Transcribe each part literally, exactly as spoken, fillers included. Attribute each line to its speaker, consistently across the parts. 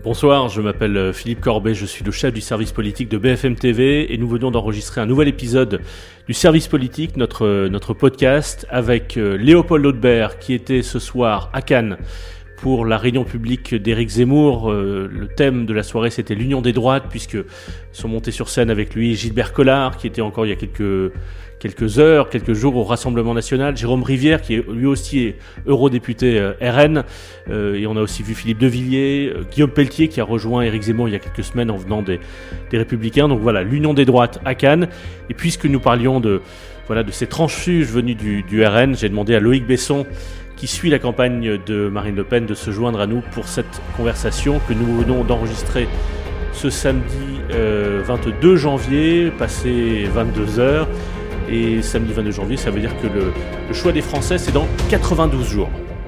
Speaker 1: Bonsoir, je m'appelle Philippe Corbet, je suis le chef du service politique de B F M T V et nous venons d'enregistrer un nouvel épisode du service politique, notre, notre podcast, avec Léopold Audebert qui était ce soir à Cannes pour la réunion publique d'Éric Zemmour. Euh, le thème de la soirée, c'était l'union des droites, puisque sont montés sur scène avec lui Gilbert Collard, qui était encore il y a quelques, quelques heures, quelques jours au Rassemblement National, Jérôme Rivière, qui est lui aussi est eurodéputé euh, R N, euh, et on a aussi vu Philippe Devilliers, euh, Guillaume Pelletier, qui a rejoint Éric Zemmour il y a quelques semaines en venant des, des Républicains. Donc voilà, l'union des droites à Cannes. Et puisque nous parlions de, voilà, de ces transfuges venus du, du R N, j'ai demandé à Loïc Besson, qui suit la campagne de Marine Le Pen, de se joindre à nous pour cette conversation que nous venons d'enregistrer ce samedi euh, vingt-deux janvier, passé vingt-deux heures. Et samedi vingt-deux janvier, ça veut dire que le, le choix des Français, c'est dans quatre-vingt-douze jours.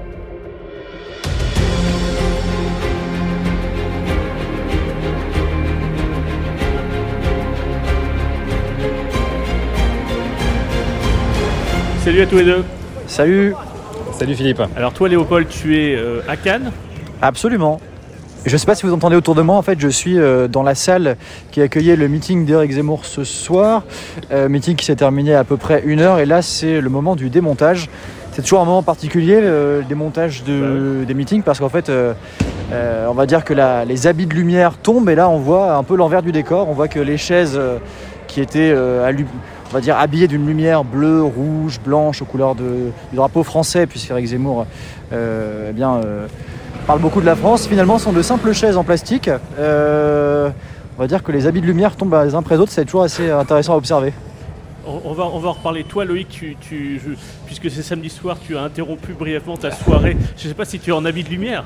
Speaker 1: Salut à tous les deux.
Speaker 2: Salut.
Speaker 3: Salut Philippe.
Speaker 1: Alors toi Léopold, tu es euh, à Cannes ?
Speaker 2: Absolument. Je ne sais pas si vous entendez autour de moi, en fait je suis euh, dans la salle qui accueillait le meeting d'Éric Zemmour ce soir, euh, meeting qui s'est terminé à peu près une heure, et là c'est le moment du démontage. C'est toujours un moment particulier, euh, le démontage de, des meetings, parce qu'en fait euh, euh, on va dire que la, les habits de lumière tombent, et là on voit un peu l'envers du décor. On voit que les chaises euh, qui étaient euh, allu- on va dire habillées d'une lumière bleue, rouge, blanche aux couleurs de, du drapeau français, puisqu'Éric Zemmour euh, eh bien, euh, parle beaucoup de la France, finalement sont de simples chaises en plastique. Euh, on va dire que les habits de lumière tombent les uns après les autres, c'est toujours assez intéressant à observer.
Speaker 1: On va, on va en reparler. Toi Loïc, tu, tu, je, puisque c'est samedi soir, tu as interrompu brièvement ta soirée. Je ne sais pas si tu es en habit de lumière.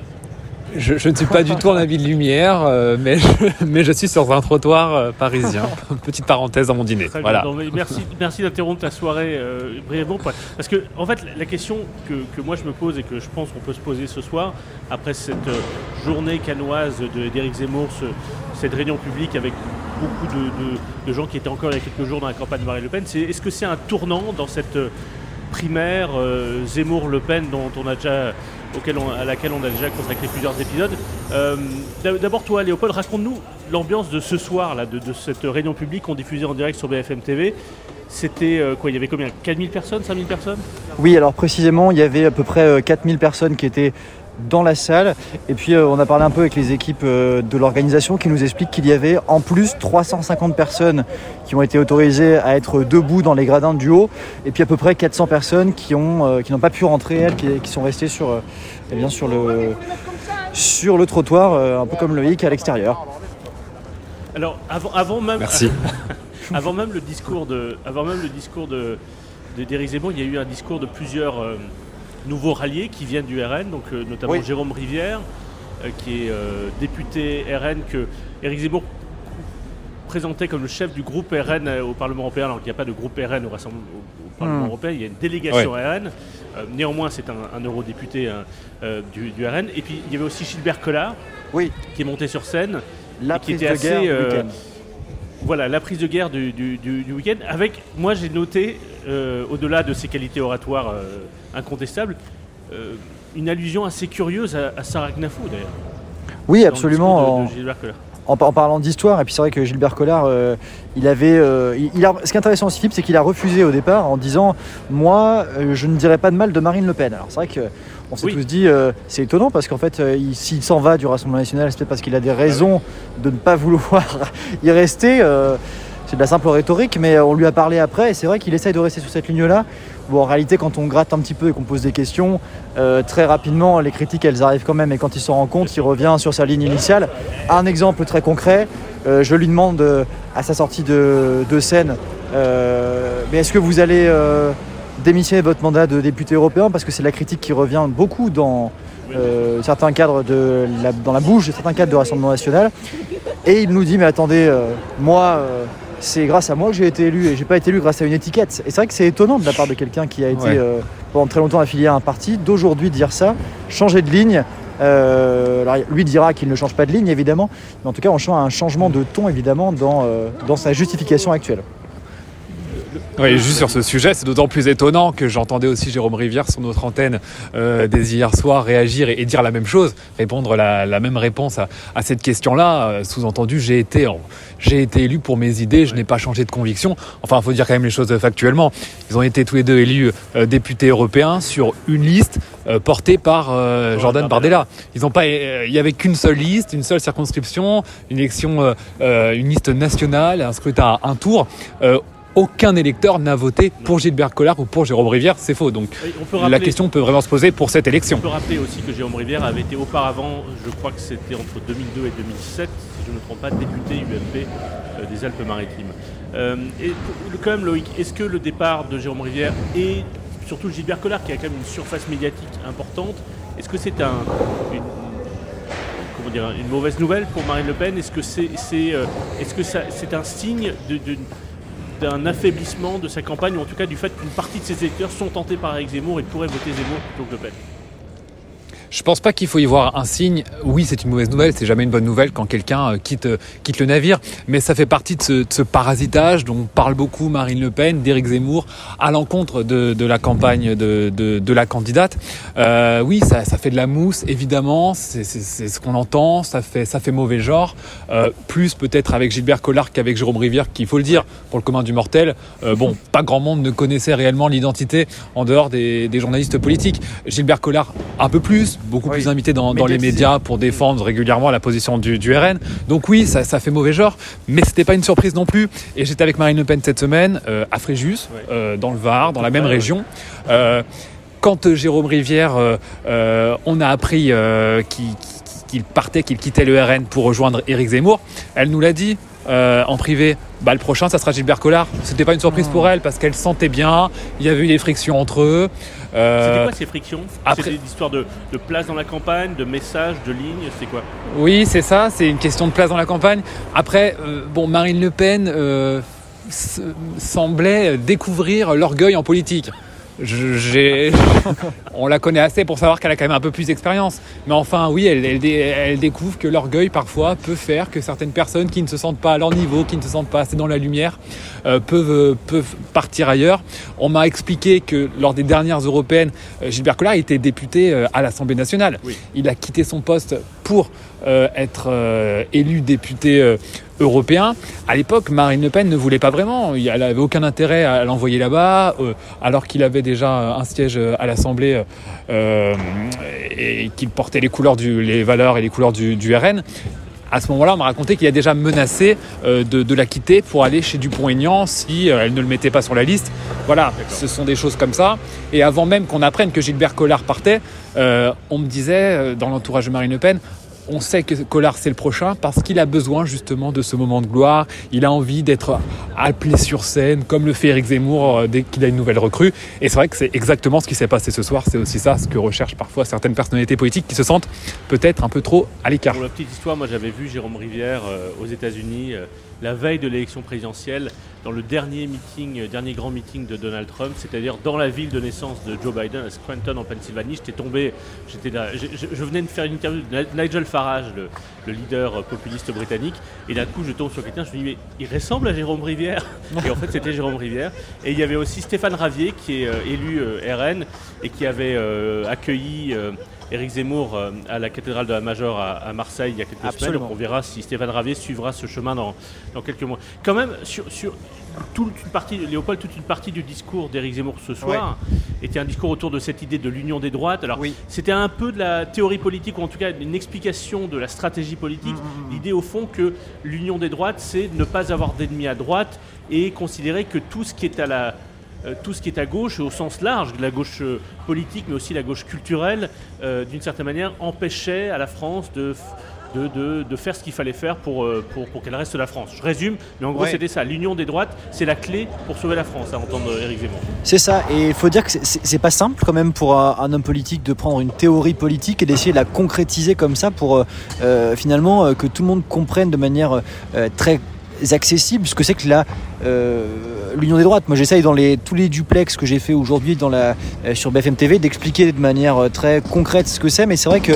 Speaker 3: Je, je ne suis pas du tout en habit de lumière, euh, mais, je, mais je suis sur un trottoir euh, parisien. Petite parenthèse dans mon dîner.
Speaker 1: Très
Speaker 3: voilà.
Speaker 1: bien. Non, mais merci, merci d'interrompre ta soirée euh, brièvement. Parce que, en fait, la question que, que moi je me pose et que je pense qu'on peut se poser ce soir, après cette euh, journée cannoise de, d'Éric Zemmour, ce, cette réunion publique avec beaucoup de, de, de gens qui étaient encore il y a quelques jours dans la campagne de Marine Le Pen, c'est, est-ce que c'est un tournant dans cette euh, primaire euh, Zemmour-Le Pen dont on a déjà... Auquel on, à laquelle on a déjà consacré plusieurs épisodes. Euh, d'abord toi Léopold, raconte-nous l'ambiance de ce soir là, de, de cette réunion publique qu'on diffusait en direct sur B F M T V. C'était euh, quoi, il y avait combien, quatre mille personnes, cinq mille personnes ?
Speaker 2: Oui, alors précisément il y avait à peu près euh, quatre mille personnes qui étaient dans la salle, et puis euh, on a parlé un peu avec les équipes euh, de l'organisation qui nous expliquent qu'il y avait en plus trois cent cinquante personnes qui ont été autorisées à être debout dans les gradins du haut, et puis à peu près quatre cents personnes qui ont euh, qui n'ont pas pu rentrer, elles, qui, qui sont restées sur, euh, eh bien, sur, le, sur le trottoir, euh, un peu comme Loïc à l'extérieur.
Speaker 1: Alors avant, avant même
Speaker 3: Merci.
Speaker 1: avant même le discours de avant même le discours de, de d'Éric Zemmour, il y a eu un discours de plusieurs euh, nouveaux ralliés qui viennent du R N, donc euh, notamment oui. Jérôme Rivière, euh, qui est euh, député R N, que Éric Zemmour présentait comme le chef du groupe R N au Parlement européen, alors qu'il n'y a pas de groupe R N au, au, au Parlement mmh. européen, il y a une délégation ouais. R N. Euh, néanmoins, c'est un, un eurodéputé hein, euh, du, du R N. Et puis, il y avait aussi Gilbert Collard,
Speaker 2: oui.
Speaker 1: qui est monté sur scène.
Speaker 2: La
Speaker 1: et qui
Speaker 2: prise
Speaker 1: était
Speaker 2: de
Speaker 1: assez,
Speaker 2: guerre du
Speaker 1: euh,
Speaker 2: week-end.
Speaker 1: Voilà, la prise de guerre du, du, du, du week-end. Avec, moi, j'ai noté, euh, au-delà de ses qualités oratoires euh, incontestables, euh, une allusion assez curieuse à, à Sarah Gnafou, d'ailleurs.
Speaker 2: Oui, absolument.
Speaker 1: De, de Gilbert Collard.
Speaker 2: En, en parlant d'histoire, et puis c'est vrai que Gilbert Collard, euh, il avait, euh, il, il a, ce qui est intéressant aussi, Philippe, c'est qu'il a refusé au départ en disant « Moi, euh, je ne dirais pas de mal de Marine Le Pen ». Alors c'est vrai qu'on s'est oui. tous dit, euh, c'est étonnant parce qu'en fait, euh, il, s'il s'en va du Rassemblement National, c'est peut-être parce qu'il a des raisons ah oui. de ne pas vouloir y rester. Euh, c'est de la simple rhétorique, mais on lui a parlé après, et c'est vrai qu'il essaye de rester sur cette ligne-là. Bon, en réalité, quand on gratte un petit peu et qu'on pose des questions, euh, très rapidement, les critiques, elles arrivent quand même. Et quand il s'en rend compte, il revient sur sa ligne initiale. Un exemple très concret, euh, je lui demande euh, à sa sortie de, de scène, euh, mais est-ce que vous allez euh, démissionner de votre mandat de député européen ? Parce que c'est la critique qui revient beaucoup dans euh, certains cadres de la, dans la bouche de certains cadres de Rassemblement National. Et il nous dit, mais attendez, euh, moi... Euh, c'est grâce à moi que j'ai été élu et j'ai pas été élu grâce à une étiquette. Et c'est vrai que c'est étonnant de la part de quelqu'un qui a été ouais. euh, pendant très longtemps affilié à un parti, d'aujourd'hui dire ça, changer de ligne. Euh, alors lui dira qu'il ne change pas de ligne évidemment, mais en tout cas on sent un changement de ton évidemment dans, euh, dans sa justification actuelle.
Speaker 3: Oui, juste sur ce sujet, c'est d'autant plus étonnant que j'entendais aussi Jérôme Rivière sur notre antenne euh, dès hier soir réagir et, et dire la même chose, répondre la, la même réponse à, à cette question-là. Euh, sous-entendu, j'ai été, en, j'ai été élu pour mes idées, je n'ai pas changé de conviction. Enfin, il faut dire quand même les choses factuellement. Ils ont été tous les deux élus euh, députés européens sur une liste euh, portée par euh, Jordan Bardella. Ils ont pas, euh, il y avait qu'une seule liste, une seule circonscription, une élection, euh, euh, une liste nationale, un scrutin à un tour. Euh, Aucun électeur n'a voté pour Gilbert Collard ou pour Jérôme Rivière, c'est faux. Donc oui, on peut rappeler, la question peut vraiment se poser pour cette élection.
Speaker 1: On peut rappeler aussi que Jérôme Rivière avait été auparavant, je crois que c'était entre deux mille deux et deux mille sept, si je ne me trompe pas, député U M P euh, des Alpes-Maritimes. Euh, et pour, quand même, Loïc, est-ce que le départ de Jérôme Rivière et surtout Gilbert Collard, qui a quand même une surface médiatique importante, est-ce que c'est un, une, comment dire, une mauvaise nouvelle pour Marine Le Pen ? Est-ce que c'est, c'est, euh, est-ce que ça, c'est un signe de, de d'un affaiblissement de sa campagne, ou en tout cas du fait qu'une partie de ses électeurs sont tentés par Éric Zemmour et pourraient voter Zemmour plutôt que Le Pen ?
Speaker 3: Je pense pas qu'il faut y voir un signe. Oui, c'est une mauvaise nouvelle, c'est jamais une bonne nouvelle quand quelqu'un quitte, quitte le navire, mais ça fait partie de ce, de ce parasitage dont parle beaucoup Marine Le Pen, d'Éric Zemmour, à l'encontre de, de la campagne de, de, de la candidate. Euh, oui, ça, ça fait de la mousse, évidemment, c'est, c'est, c'est ce qu'on entend, ça fait, ça fait mauvais genre, euh, plus peut-être avec Gilbert Collard qu'avec Jérôme Rivière, qu'il faut le dire, pour le commun du mortel. Euh, bon, pas grand monde ne connaissait réellement l'identité en dehors des, des journalistes politiques. Gilbert Collard, un peu plus, beaucoup oui. plus invité dans, dans les médias pour défendre régulièrement la position du, du R N. Donc oui, ça, ça fait mauvais genre, mais c'était pas une surprise non plus. Et j'étais avec Marine Le Pen cette semaine euh, à Fréjus, ouais. euh, dans le Var, dans la même ouais, région. Ouais. Euh, quand euh, Jérôme Rivière, euh, euh, on a appris euh, qu'il, qu'il partait, qu'il quittait le R N pour rejoindre Éric Zemmour, elle nous l'a dit. Euh, en privé, bah, le prochain ça sera Gilbert Collard. C'était pas une surprise mmh. pour elle parce qu'elle sentait bien, il y avait eu des frictions entre eux.
Speaker 1: Euh, C'était quoi ces frictions ? Après... C'était une histoire de, de place dans la campagne, de messages, de lignes, c'est quoi ?
Speaker 3: Oui, c'est ça, c'est une question de place dans la campagne. Après, euh, bon, Marine Le Pen euh, s- semblait découvrir l'orgueil en politique. Je, j'ai... On la connaît assez pour savoir qu'elle a quand même un peu plus d'expérience. Mais enfin, oui, elle, elle, elle découvre que l'orgueil, parfois, peut faire que certaines personnes qui ne se sentent pas à leur niveau, qui ne se sentent pas assez dans la lumière, euh, peuvent, peuvent partir ailleurs. On m'a expliqué que lors des dernières européennes, Gilbert Collard était député euh, à l'Assemblée nationale. Oui. Il a quitté son poste pour euh, être euh, élu député euh, européen. À l'époque, Marine Le Pen ne voulait pas vraiment. Elle n'avait aucun intérêt à l'envoyer là-bas, euh, alors qu'il avait déjà un siège à l'Assemblée euh, et qu'il portait les couleurs, du, les valeurs et les couleurs du, du R N. À ce moment-là, on m'a raconté qu'il a déjà menacé euh, de, de la quitter pour aller chez Dupont-Aignan si euh, elle ne le mettait pas sur la liste. Voilà, D'accord. Ce sont des choses comme ça. Et avant même qu'on apprenne que Gilbert Collard partait, euh, on me disait, euh, dans l'entourage de Marine Le Pen, on sait que Collard c'est le prochain parce qu'il a besoin justement de ce moment de gloire. Il a envie d'être appelé sur scène comme le fait Éric Zemmour euh, dès qu'il a une nouvelle recrue. Et c'est vrai que c'est exactement ce qui s'est passé ce soir. C'est aussi ça ce que recherchent parfois certaines personnalités politiques qui se sentent peut-être un peu trop à l'écart.
Speaker 1: Pour la petite histoire, moi j'avais vu Jérôme Rivière euh, aux États-Unis euh, la veille de l'élection présidentielle dans le dernier meeting, euh, dernier grand meeting de Donald Trump, c'est-à-dire dans la ville de naissance de Joe Biden, à Scranton en Pennsylvanie. J'étais tombé, j'étais là, je, je, je venais de faire une interview de Nigel Farage, le, le leader populiste britannique, et d'un coup je tombe sur quelqu'un, je me dis mais il ressemble à Jérôme Rivière. Et en fait c'était Jérôme Rivière. Et il y avait aussi Stéphane Ravier qui est euh, élu euh, R N et qui avait euh, accueilli euh, Éric Zemmour euh, à la cathédrale de la Major à, à Marseille il y a quelques Absolument. semaines. Donc on verra si Stéphane Ravier suivra ce chemin dans, dans quelques mois. Quand même, sur, sur toute une partie, Léopold, toute une partie du discours d'Éric Zemmour ce soir oui. était un discours autour de cette idée de l'union des droites. Alors oui. c'était un peu de la théorie politique, ou en tout cas une explication de la stratégie politique. Mmh. L'idée au fond que l'union des droites, c'est ne pas avoir d'ennemis à droite et considérer que tout ce qui est à la Euh, tout ce qui est à gauche, au sens large, la gauche euh, politique, mais aussi la gauche culturelle, euh, d'une certaine manière, empêchait à la France de, de, de, de faire ce qu'il fallait faire pour, euh, pour, pour qu'elle reste la France. Je résume, mais en gros, ouais. c'était ça. L'union des droites, c'est la clé pour sauver la France, à entendre Éric Zemmour.
Speaker 2: C'est ça, et il faut dire que c'est, c'est, c'est pas simple quand même pour un, un homme politique de prendre une théorie politique et d'essayer de la concrétiser comme ça pour euh, finalement euh, que tout le monde comprenne de manière euh, très accessible ce que c'est que la euh, l'union des droites. Moi j'essaye dans les, tous les duplex que j'ai fait aujourd'hui dans la, euh, sur B F M T V d'expliquer de manière euh, très concrète ce que c'est, mais c'est vrai que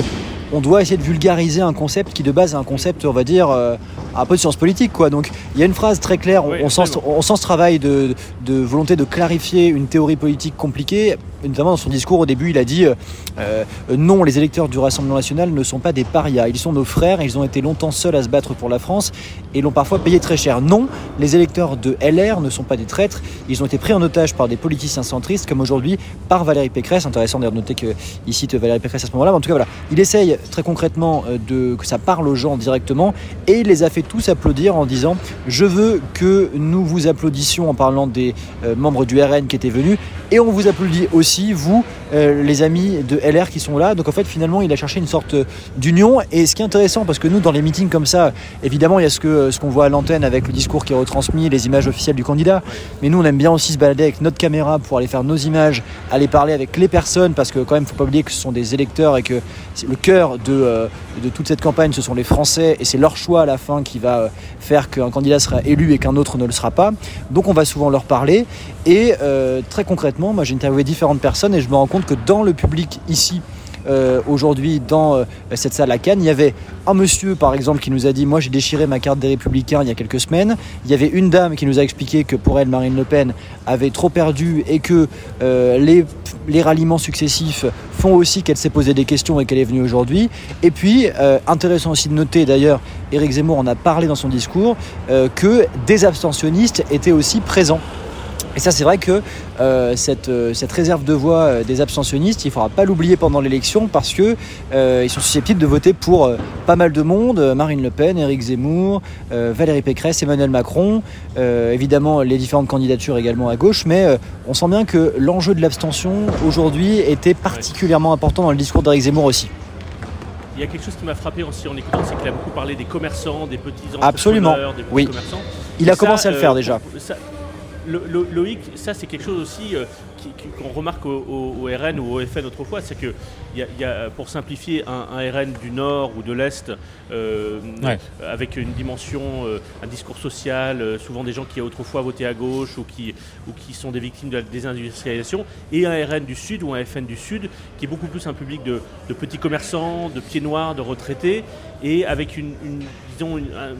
Speaker 2: on doit essayer de vulgariser un concept qui de base est un concept, on va dire, euh, un peu de science politique, quoi. Donc il y a une phrase très claire, on,
Speaker 1: oui,
Speaker 2: on, sent, on sent ce travail de, de volonté de clarifier une théorie politique compliquée. Notamment dans son discours au début, il a dit euh, non, les électeurs du Rassemblement national ne sont pas des parias, ils sont nos frères, ils ont été longtemps seuls à se battre pour la France et l'ont parfois payé très cher. Non, les électeurs de L R ne sont pas des traîtres, ils ont été pris en otage par des politiciens centristes comme aujourd'hui par Valérie Pécresse. Intéressant d'ailleurs de noter qu'il cite Valérie Pécresse à ce moment-là, mais en tout cas voilà, il essaye très concrètement de, que ça parle aux gens directement et il les a fait tous applaudir en disant je veux que nous vous applaudissions en parlant des euh, membres du R N qui étaient venus et on vous applaudit aussi vous euh, les amis de L R qui sont là. Donc en fait finalement il a cherché une sorte d'union et ce qui est intéressant parce que nous dans les meetings comme ça évidemment il y a ce, que, ce qu'on voit à l'antenne avec le discours qui est retransmis, les images officielles du candidat, mais nous on aime bien aussi se balader avec notre caméra pour aller faire nos images, aller parler avec les personnes parce que quand même il ne faut pas oublier que ce sont des électeurs et que le cœur de, euh, de toute cette campagne ce sont les Français et c'est leur choix à la fin qui va faire qu'un candidat sera élu et qu'un autre ne le sera pas. Donc on va souvent leur parler et euh, très concrètement moi j'ai interviewé différentes personnes et je me rends compte que dans le public ici Euh, aujourd'hui dans euh, cette salle à Cannes, il y avait un monsieur par exemple qui nous a dit moi j'ai déchiré ma carte des Républicains il y a quelques semaines. Il y avait une dame qui nous a expliqué que pour elle Marine Le Pen avait trop perdu et que euh, les, les ralliements successifs font aussi qu'elle s'est posé des questions et qu'elle est venue aujourd'hui. Et puis euh, intéressant aussi de noter d'ailleurs, Éric Zemmour en a parlé dans son discours, euh, que des abstentionnistes étaient aussi présents. Et ça, c'est vrai que euh, cette, euh, cette réserve de voix euh, des abstentionnistes, il ne faudra pas l'oublier pendant l'élection parce qu'ils euh, sont susceptibles de voter pour euh, pas mal de monde. Euh, Marine Le Pen, Éric Zemmour, euh, Valérie Pécresse, Emmanuel Macron, euh, évidemment les différentes candidatures également à gauche. Mais euh, on sent bien que l'enjeu de l'abstention aujourd'hui était particulièrement important dans le discours d'Éric Zemmour aussi.
Speaker 1: Il y a quelque chose qui m'a frappé aussi en écoutant, c'est qu'il a beaucoup parlé des commerçants, des petits entrepreneurs,
Speaker 2: Absolument.
Speaker 1: des petits
Speaker 2: oui.
Speaker 1: commerçants.
Speaker 2: Il
Speaker 1: Et
Speaker 2: a
Speaker 1: ça,
Speaker 2: commencé à le faire
Speaker 1: euh,
Speaker 2: déjà.
Speaker 1: Ça, Le, le, Loïc, ça c'est quelque chose aussi euh, qui, qui, qu'on remarque au, au, au R N ou au F N autrefois, c'est que y a, y a, pour simplifier un, un R N du Nord ou de l'Est euh, ouais. avec une dimension, euh, un discours social, euh, souvent des gens qui autrefois voté à gauche ou qui, ou qui sont des victimes de la désindustrialisation, et un R N du Sud ou un F N du Sud qui est beaucoup plus un public de, de petits commerçants, de pieds noirs, de retraités, et avec une, une disons, une, un,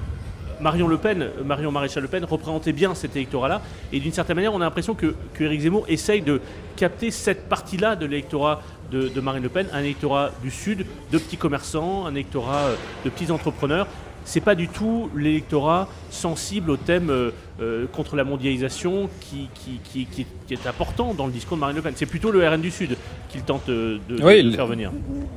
Speaker 1: Marion Le Pen, Marion Maréchal Le Pen représentait bien cet électorat-là, et d'une certaine manière, on a l'impression que, que Éric Zemmour essaye de capter cette partie-là de l'électorat de, de Marine Le Pen, un électorat du Sud, de petits commerçants, un électorat de petits entrepreneurs. C'est pas du tout l'électorat sensible au thème euh, euh, contre la mondialisation qui, qui, qui, qui, qui est important dans le discours de Marine Le Pen. C'est plutôt le R N du Sud qu'il tente de, de,
Speaker 3: oui,
Speaker 1: de faire venir.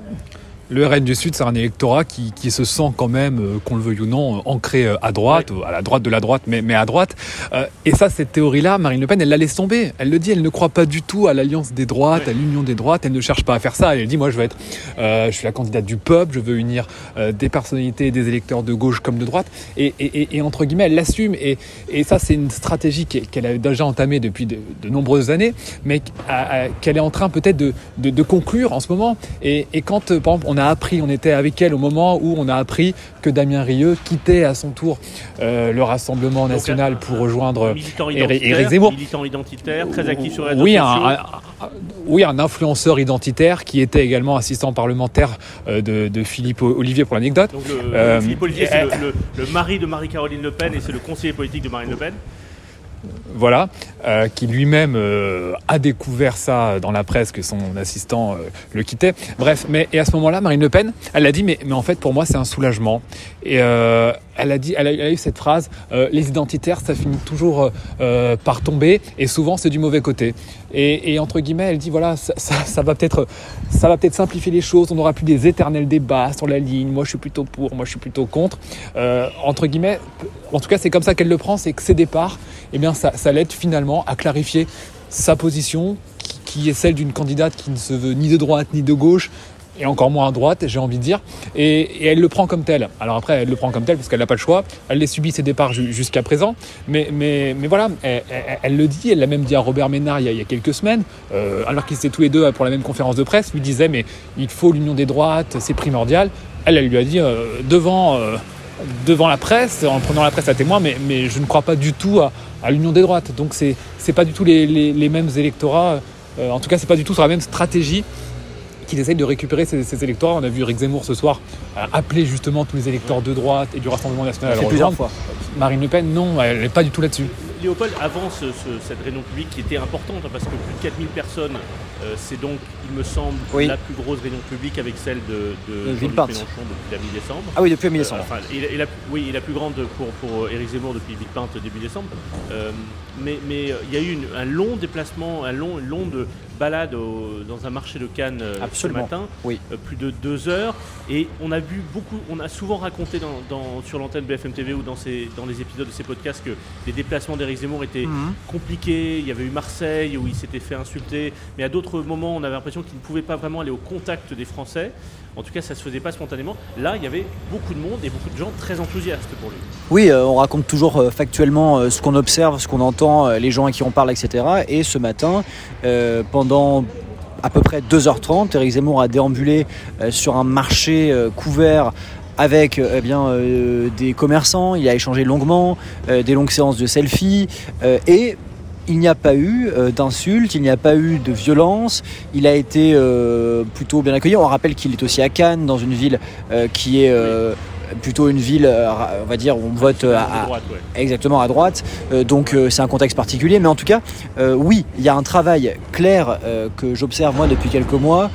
Speaker 3: Le R N du Sud, c'est un électorat qui, qui se sent quand même, euh, qu'on le veuille ou non, ancré à droite, ouais. à la droite de la droite, mais, mais à droite. Euh, et ça, cette théorie-là, Marine Le Pen, elle la laisse tomber. Elle le dit, elle ne croit pas du tout à l'alliance des droites, ouais. à l'union des droites. Elle ne cherche pas à faire ça. Elle dit, moi, je veux être, euh, je suis la candidate du peuple, je veux unir euh, des personnalités et des électeurs de gauche comme de droite. Et, et, et entre guillemets, elle l'assume. Et, et ça, c'est une stratégie qu'elle a déjà entamée depuis de, de nombreuses années, mais à, à, qu'elle est en train peut-être de, de, de conclure en ce moment. Et, et quand, par exemple, on a appris, on était avec elle au moment où on a appris que Damien Rieu quittait à son tour euh, le Rassemblement national Donc, pour rejoindre Éric Zemmour.
Speaker 1: Militant identitaire, très actif sur les réseaux
Speaker 3: oui,
Speaker 1: sociaux.
Speaker 3: Un, un, un, oui, un influenceur identitaire qui était également assistant parlementaire euh, de, de Philippe Ollivier pour l'anecdote.
Speaker 1: Donc le, euh, Philippe Ollivier, c'est le, le, le mari de Marie-Caroline Le Pen et c'est le conseiller politique de Marine Le Pen.
Speaker 3: Voilà, euh, qui lui-même euh, a découvert ça dans la presse que son assistant euh, le quittait. Bref, mais et à ce moment-là, Marine Le Pen, elle a dit mais, mais en fait pour moi c'est un soulagement. Et euh, elle a dit, elle a, elle a eu cette phrase euh, les identitaires ça finit toujours euh, par tomber et souvent c'est du mauvais côté. Et, et entre guillemets, elle dit voilà ça, ça, ça va peut-être ça va peut-être simplifier les choses. On n'aura plus des éternels débats sur la ligne. Moi je suis plutôt pour, moi je suis plutôt contre. Euh, entre guillemets, en tout cas c'est comme ça qu'elle le prend, c'est que ses départs, eh bien ça, ça l'aide finalement à clarifier sa position qui, qui est celle d'une candidate qui ne se veut ni de droite ni de gauche et encore moins à droite, j'ai envie de dire, et, et elle le prend comme tel. Alors après, elle le prend comme tel parce qu'elle n'a pas le choix, elle les subit ses départs ju- jusqu'à présent, mais, mais, mais voilà, elle, elle, elle le dit, elle l'a même dit à Robert Ménard il y a, il y a quelques semaines, euh, alors qu'ils étaient tous les deux pour la même conférence de presse, lui disait mais il faut l'union des droites, c'est primordial. Elle, elle lui a dit euh, devant... Euh, devant la presse, en prenant la presse à témoin, mais, mais je ne crois pas du tout à, à l'union des droites. Donc c'est c'est pas du tout les, les, les mêmes électorats, euh, en tout cas c'est pas du tout sur la même stratégie qu'ils essayent de récupérer ces, ces électeurs. On a vu Éric Zemmour ce soir euh, appeler justement tous les électeurs de droite et du Rassemblement national à le
Speaker 2: plusieurs
Speaker 3: rejoindre.
Speaker 2: fois.
Speaker 3: Marine Le Pen, non, elle n'est pas du tout là-dessus.
Speaker 1: Léopold, avant ce, ce, cette réunion publique qui était importante, parce que plus de quatre mille personnes, euh, c'est donc, il me semble,
Speaker 2: oui.
Speaker 1: la plus grosse réunion publique avec celle de, de,
Speaker 2: de
Speaker 1: Jean-Luc Mélenchon depuis la mi-décembre.
Speaker 2: Ah oui, depuis la mi-décembre.
Speaker 1: Euh, enfin, et, et la, oui, et la plus grande pour, pour Éric Zemmour depuis Villepinte début décembre. Euh, mais mais euh, il y a eu une, un long déplacement, un long, une longue balade au, dans un marché de Cannes euh, ce matin,
Speaker 2: oui.
Speaker 1: euh, plus de deux heures. Et on a vu beaucoup, on a souvent raconté dans, dans, sur l'antenne B F M T V ou dans, ces, dans les épisodes de ces podcasts que les déplacements d'Éric Zemmour étaient mmh. compliqués. Il y avait eu Marseille où il s'était fait insulter, mais à d'autres moments on avait l'impression qu'il ne pouvait pas vraiment aller au contact des Français. En tout cas, ça ne se faisait pas spontanément. Là, il y avait beaucoup de monde et beaucoup de gens très enthousiastes pour lui.
Speaker 2: Oui, euh, on raconte toujours euh, factuellement euh, ce qu'on observe, ce qu'on entend, euh, les gens à qui on parle, et cetera. Et ce matin, euh, pendant à peu près deux heures trente, Éric Zemmour a déambulé euh, sur un marché euh, couvert avec euh, eh bien, euh, des commerçants. Il a échangé longuement, euh, des longues séances de selfies euh, et... Il n'y a pas eu euh, d'insultes, il n'y a pas eu de violence, il a été euh, plutôt bien accueilli. On rappelle qu'il est aussi à Cannes, dans une ville euh, qui est euh, oui. plutôt une ville, euh, on va dire, où on vote à, à,
Speaker 1: droite, ouais.
Speaker 2: exactement à droite. Euh, donc euh, c'est un contexte particulier. Mais en tout cas, euh, oui, il y a un travail clair euh, que j'observe moi depuis quelques mois.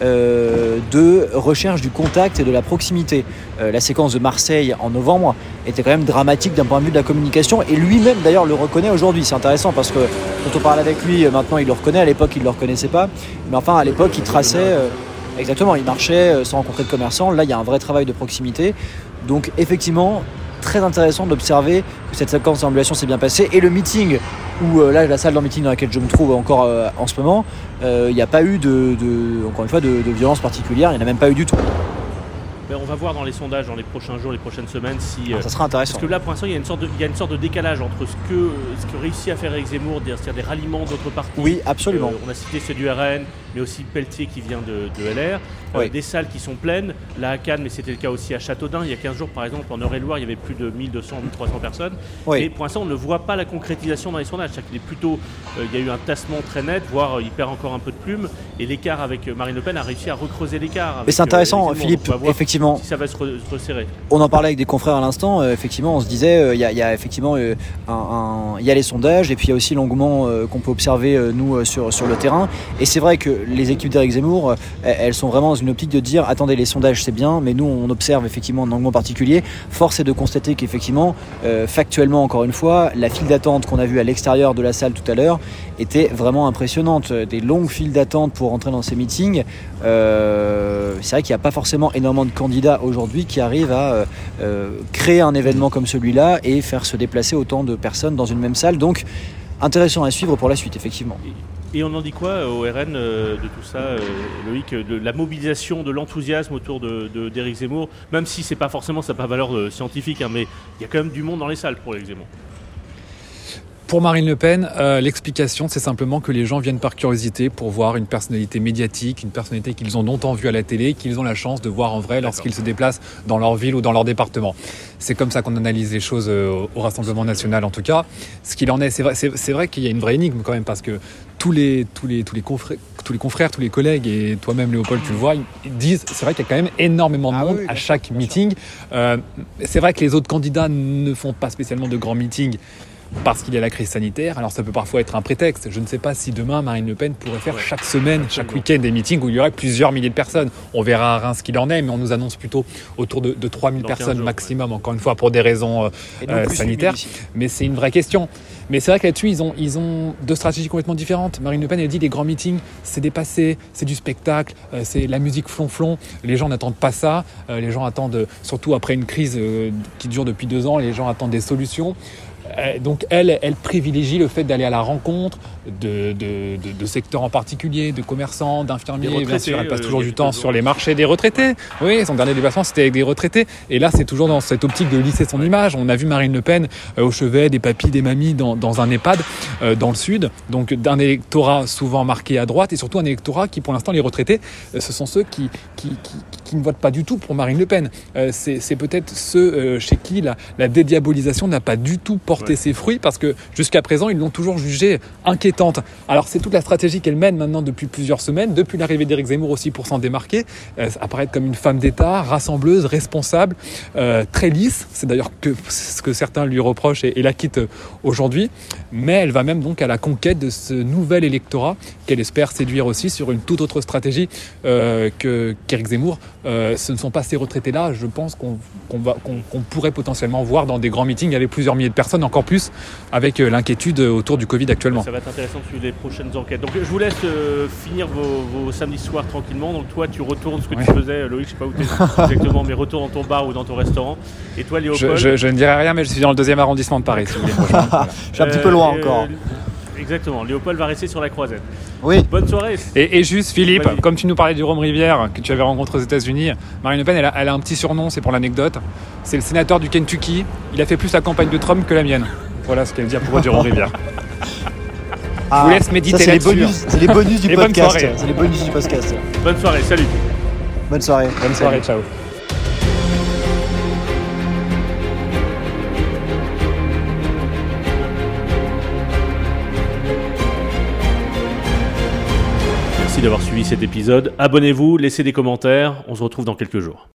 Speaker 2: Euh, de recherche du contact et de la proximité. Euh, la séquence de Marseille en novembre était quand même dramatique d'un point de vue de la communication et lui-même d'ailleurs le reconnaît aujourd'hui. C'est intéressant parce que quand on parle avec lui maintenant il le reconnaît, à l'époque il ne le reconnaissait pas, mais enfin à l'époque il traçait euh, exactement, il marchait sans rencontrer de commerçants. Là il y a un vrai travail de proximité, donc effectivement très intéressant d'observer que cette séquence d'ambulation s'est bien passée et le meeting où euh, là la salle d'un meeting dans laquelle je me trouve encore euh, en ce moment, il euh, n'y a pas eu de, de encore une fois de, de violence particulière, il n'y en a même pas eu du tout.
Speaker 1: Ben, on va voir dans les sondages dans les prochains jours, les prochaines semaines si.
Speaker 2: Ah, ça sera intéressant.
Speaker 1: Parce que là, pour l'instant, il y a une sorte de, il y a une sorte de décalage entre ce que, ce que réussit à faire Éric Zemmour, c'est-à-dire des ralliements d'autres partis.
Speaker 2: Oui, absolument.
Speaker 1: Euh, on a cité ceux du R N, mais aussi Pelletier qui vient de, de L R.
Speaker 2: Oui.
Speaker 1: Euh, des salles qui sont pleines. Là à Cannes, mais c'était le cas aussi à Châteaudun. Il y a quinze jours, par exemple, en Eure-et-Loir, il y avait plus de mille deux cents, mille trois cents personnes.
Speaker 2: Oui.
Speaker 1: Et pour l'instant, on ne voit pas la concrétisation dans les sondages. C'est-à-dire qu'il est plutôt, euh, il y a eu un tassement très net, voire euh, il perd encore un peu de plume. Et l'écart avec Marine Le Pen a réussi à recreuser l'écart.
Speaker 2: Mais c'est intéressant,
Speaker 1: euh,
Speaker 2: Philippe, effectivement.
Speaker 1: Si ça va se, re- se resserrer.
Speaker 2: On en parlait avec des confrères à l'instant. Euh, effectivement, on se disait, il euh, y, y a effectivement euh, un, un, y a les sondages et puis il y a aussi l'engouement euh, qu'on peut observer euh, nous euh, sur sur le terrain. Et c'est vrai que les équipes d'Éric Zemmour, euh, elles sont vraiment dans une optique de dire, attendez, les sondages c'est bien, mais nous on observe effectivement un engouement particulier. Force est de constater qu'effectivement, euh, factuellement encore une fois, la file d'attente qu'on a vue à l'extérieur de la salle tout à l'heure était vraiment impressionnante. Des longues files d'attente pour rentrer dans ces meetings. Euh, c'est vrai qu'il n'y a pas forcément énormément de candidats aujourd'hui qui arrivent à euh, créer un événement comme celui-là et faire se déplacer autant de personnes dans une même salle. Donc intéressant à suivre pour la suite, effectivement.
Speaker 1: Et on en dit quoi au R N euh, de tout ça, euh, Loïc, de la mobilisation, de l'enthousiasme autour de, de, d'Éric Zemmour, même si c'est pas forcément, ça n'a pas valeur euh, scientifique, hein, mais il y a quand même du monde dans les salles pour Éric Zemmour.
Speaker 3: Pour Marine Le Pen, euh, l'explication, c'est simplement que les gens viennent par curiosité pour voir une personnalité médiatique, une personnalité qu'ils ont longtemps vue à la télé, qu'ils ont la chance de voir en vrai lorsqu'ils D'accord. se déplacent dans leur ville ou dans leur département. C'est comme ça qu'on analyse les choses euh, au Rassemblement national, en tout cas. Ce qu'il en est, c'est vrai, c'est, c'est vrai qu'il y a une vraie énigme quand même, parce que tous les, tous les, tous les confrères, tous les confrères, tous les collègues, et toi-même Léopold, tu le vois, ils disent, c'est vrai qu'il y a quand même énormément de ah monde oui, à chaque sûr, meeting. Euh, c'est vrai que les autres candidats ne font pas spécialement de grands meetings, parce qu'il y a la crise sanitaire, alors ça peut parfois être un prétexte. Je ne sais pas si demain Marine Le Pen pourrait faire ouais, chaque semaine, chaque week-end des meetings où il y aurait plusieurs milliers de personnes. On verra à Reims ce qu'il en est, mais on nous annonce plutôt autour de, de trois mille Dans personnes jours, maximum, ouais. encore une fois pour des raisons euh, sanitaires. Mais c'est une vraie question. Mais c'est vrai que là-dessus, ils ont, ils ont deux stratégies complètement différentes. Marine Le Pen, elle dit les grands meetings, c'est dépassé, c'est du spectacle, euh, c'est la musique flonflon. Les gens n'attendent pas ça. Euh, les gens attendent, surtout après une crise euh, qui dure depuis deux ans, les gens attendent des solutions. Donc elle, elle privilégie le fait d'aller à la rencontre de, de, de, de secteurs en particulier, de commerçants, d'infirmiers, bien sûr. Elle passe toujours euh, du temps sur les marchés des retraités. Oui, son dernier déplacement, c'était avec des retraités. Et là, c'est toujours dans cette optique de lisser son image. On a vu Marine Le Pen euh, au chevet des papis, des mamies dans, dans un EHPAD euh, dans le sud. Donc d'un électorat souvent marqué à droite et surtout un électorat qui, pour l'instant, les retraités, euh, ce sont ceux qui, qui, qui, qui ne votent pas du tout pour Marine Le Pen. Euh, c'est, c'est peut-être ceux euh, chez qui la, la dédiabolisation n'a pas du tout porté Ouais. ses fruits, parce que jusqu'à présent ils l'ont toujours jugé inquiétant détente. Alors c'est toute la stratégie qu'elle mène maintenant depuis plusieurs semaines, depuis l'arrivée d'Éric Zemmour aussi pour s'en démarquer, euh, apparaître comme une femme d'État, rassembleuse, responsable, euh, très lisse. C'est d'ailleurs que, ce que certains lui reprochent et, et la quittent aujourd'hui. Mais elle va même donc à la conquête de ce nouvel électorat qu'elle espère séduire aussi sur une toute autre stratégie euh, que, qu'Éric Zemmour. Euh, ce ne sont pas ces retraités-là, je pense qu'on, qu'on, va, qu'on, qu'on pourrait potentiellement voir dans des grands meetings avec plusieurs milliers de personnes, encore plus avec euh, l'inquiétude autour du Covid actuellement.
Speaker 1: Ça va être intéressant de suivre les prochaines enquêtes. Donc je vous laisse euh, finir vos, vos samedis soirs tranquillement. Donc toi tu retournes ce que ouais. tu faisais, Loïc, je sais pas où tu es exactement, mais retourne dans ton bar ou dans ton restaurant. Et toi Léopold,
Speaker 3: je, je, je ne dirai rien, mais je suis dans le deuxième arrondissement de Paris. Si vous voulez, voilà.
Speaker 2: Je suis un petit peu loin euh, encore.
Speaker 1: Euh, exactement, Léopold va rester sur la croisette.
Speaker 2: Oui.
Speaker 1: Bonne soirée.
Speaker 3: Et, et juste Philippe,
Speaker 1: Vas-y.
Speaker 3: Comme tu nous parlais du Rhum Rivière que tu avais rencontré aux États-Unis, Marine Le Pen, elle a, elle a un petit surnom, c'est pour l'anecdote. C'est le sénateur du Kentucky. Il a fait plus la campagne de Trump que la mienne. Voilà ce qu'elle dit à propos du Rhum Rivière.
Speaker 2: Ah,
Speaker 3: je vous laisse méditer
Speaker 2: ça, c'est
Speaker 3: là-dessus.
Speaker 2: Les bonus, c'est les bonus du
Speaker 3: Et
Speaker 2: podcast. C'est les bonus du podcast.
Speaker 1: Bonne soirée, salut.
Speaker 2: Bonne soirée.
Speaker 3: Bonne soirée, ciao.
Speaker 1: Merci d'avoir suivi cet épisode. Abonnez-vous, laissez des commentaires. On se retrouve dans quelques jours.